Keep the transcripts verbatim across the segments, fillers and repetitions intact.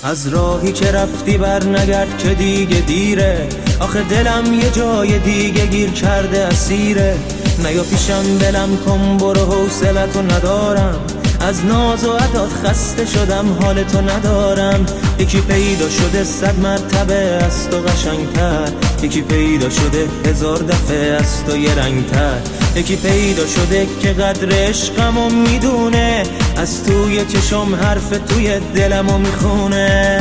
از راهی که رفتی بر نگرد که دیگه دیره، آخه دلم یه جای دیگه گیر کرده اسیره. نیا پیشم بلم کن برو حوصلتو ندارم، از ناز و عداد خسته شدم حالتو ندارم. یکی پیدا شده صد مرتبه از تو قشنگتر، یکی پیدا شده هزار دفعه از تو یه رنگتر. یکی پیدا شده که قدر عشقمو میدونه، از توی چشم حرف توی دلمو میخونه.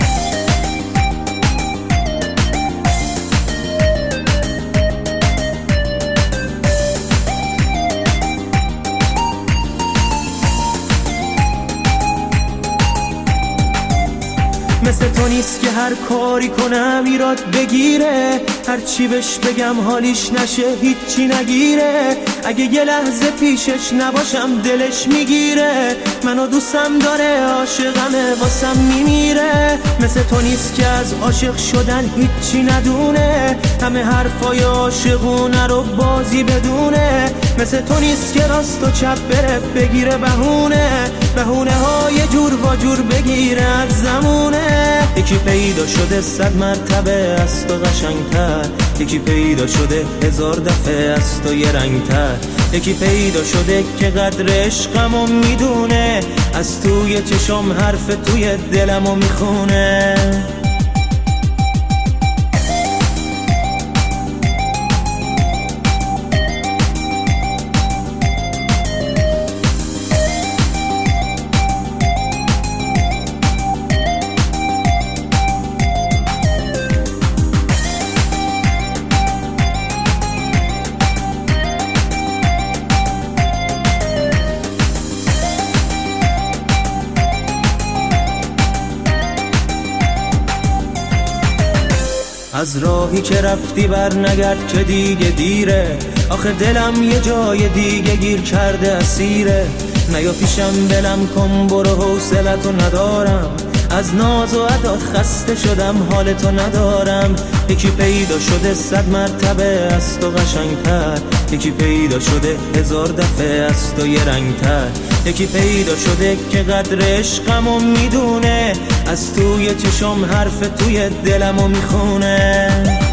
مثل تو نیست که هر کاری کنم ایراد بگیره، هر چی بهش بگم حالیش نشه هیچی نگیره. اگه یه لحظه پیشش نباشم دلش میگیره، منو دوستم داره عاشقمه واسم میمیره. مثل تو نیست که از عاشق شدن هیچی ندونه، همه حرفای عاشقونه رو بازی بدونه. مثل تو نیست که راست و چپ بره بگیره بهونه، بهونه های جور و جور بگیره از زمونه. یکی پیدا شده صد مرتبه از تو قشنگتر، یکی پیدا شده هزار دفعه از تو یه رنگتر. یکی پیدا شده که قدر عشقمو میدونه، از توی چشم حرف توی دلمو میخونه. از راهی که رفتی بر نگرد که دیگه دیره، آخه دلم یه جای دیگه گیر کرده اسیره. نیا پیشم بلم کن برو حوصلتو ندارم، از ناز و عداد خسته شدم حالتو ندارم. یکی پیدا شده صد مرتبه از تو قشنگتر، یکی پیدا شده هزار دفعه از تو یه رنگتر. یکی پیدا شده که قدر عشقمو میدونه، از توی چشم حرف توی دلمو میخونه.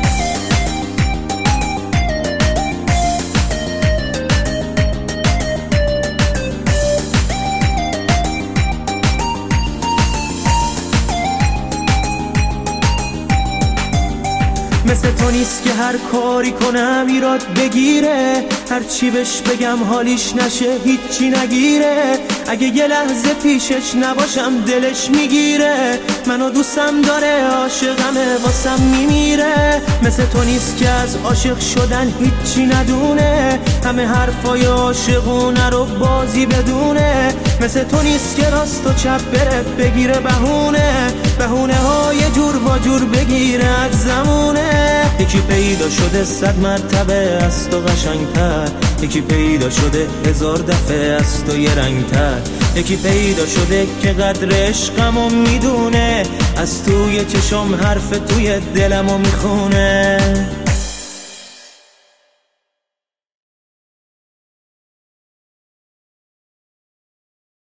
مثل تو نیست که هر کاری کنم ایراد بگیره، هر چی بهش بگم حالیش نشه هیچی نگیره. اگه یه لحظه پیشش نباشم دلش میگیره، منو دوستم داره عاشقمه واسم میمیره. مثل تو نیست که از عاشق شدن هیچی ندونه، همه حرفای عاشقونه رو بازی بدونه. مثل تو نیست که راست و چپ بره بگیره بهونه، بهونه های جور و جور بگیره از زمونه. یکی پیدا شده صد مرتبه از تو قشنگتر، یکی پیدا شده هزار دفعه از تو یه رنگتر. یکی پیدا شده که قدر عشقمو میدونه، از توی چشم حرف توی دلمو میخونه.